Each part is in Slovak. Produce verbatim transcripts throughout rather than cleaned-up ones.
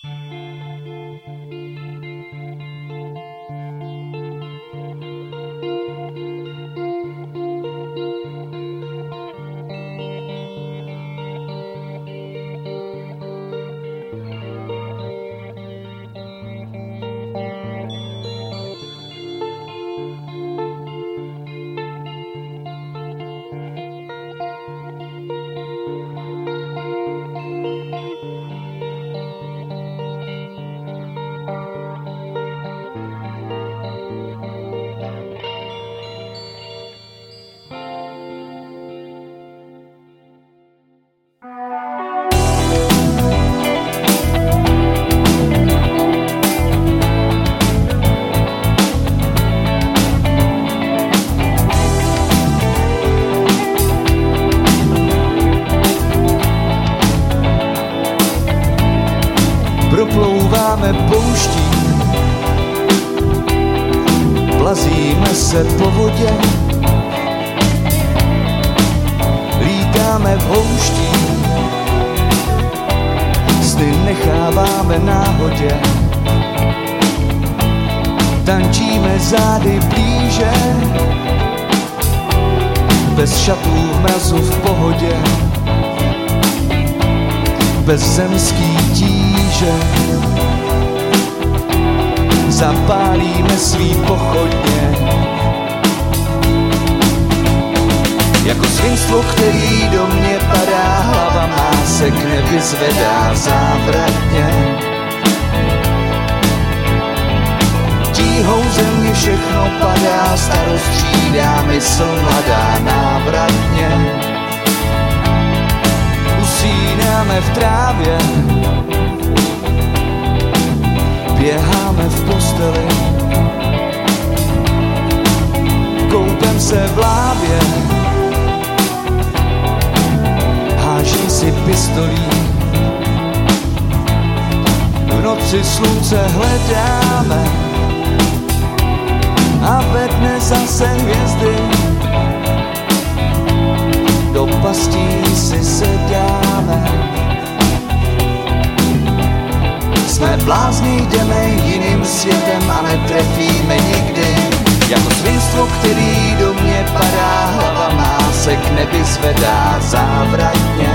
Proplouváme pouští, plazíme se po vodě, lítáme v houští, sny necháváme náhodě, tančíme zády blíže, bez šatů v mrazu v pohodě, bez zemský tíže. Zapálíme svý pochodně jako svinstvo, který do mě padá, hlava má se k nebi zvedá závratně. Tíhou země všechno padá, starost střídá, mysl mladá návratně. Usínáme v trávě, běháme v posteli, koupem se v lávě, hážím si pistolí. V noci slunce hledáme a ve dne zase hvězdy. Do pastí si sedáme. Jsme blázni, jdeme jiným světem a netrefíme nikdy. Jako svinstvo, který do mě padá, hlava má se k nebi zvedá závratně.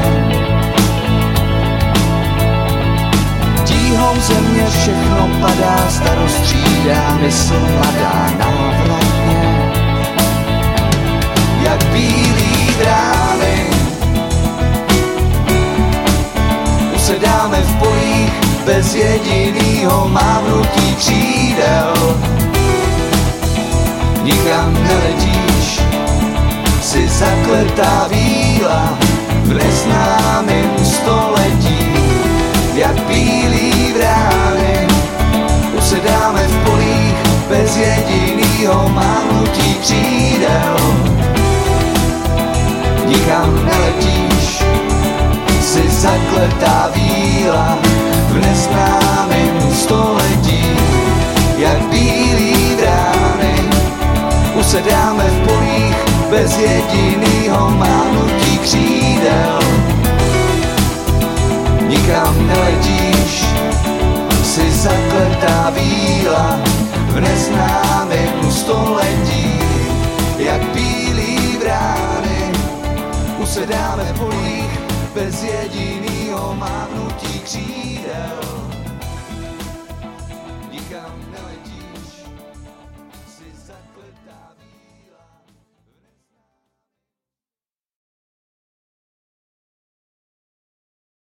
Tíhou země všechno padá, starost střídá, mysl mladá návratně. Jak bílý vrány usedáme v polích bez jedinýho mávnutí křídel. Nikam neletíš, si zakletá víla v neznámém století. Jak bílý vrány usedáme v polích bez jedinýho mávnutí křídel. Nikam neletíš, si zakletá víla v neznámém století. Jak bílý vrány usedáme v polích bez jedinýho mávnutí křídel. Nikam neletíš, si zakletá víla v neznámém století. Jak bílý vrány usedáme v polích bez jedinýho mávnutí křídel. Nikam neletíš, si zakletá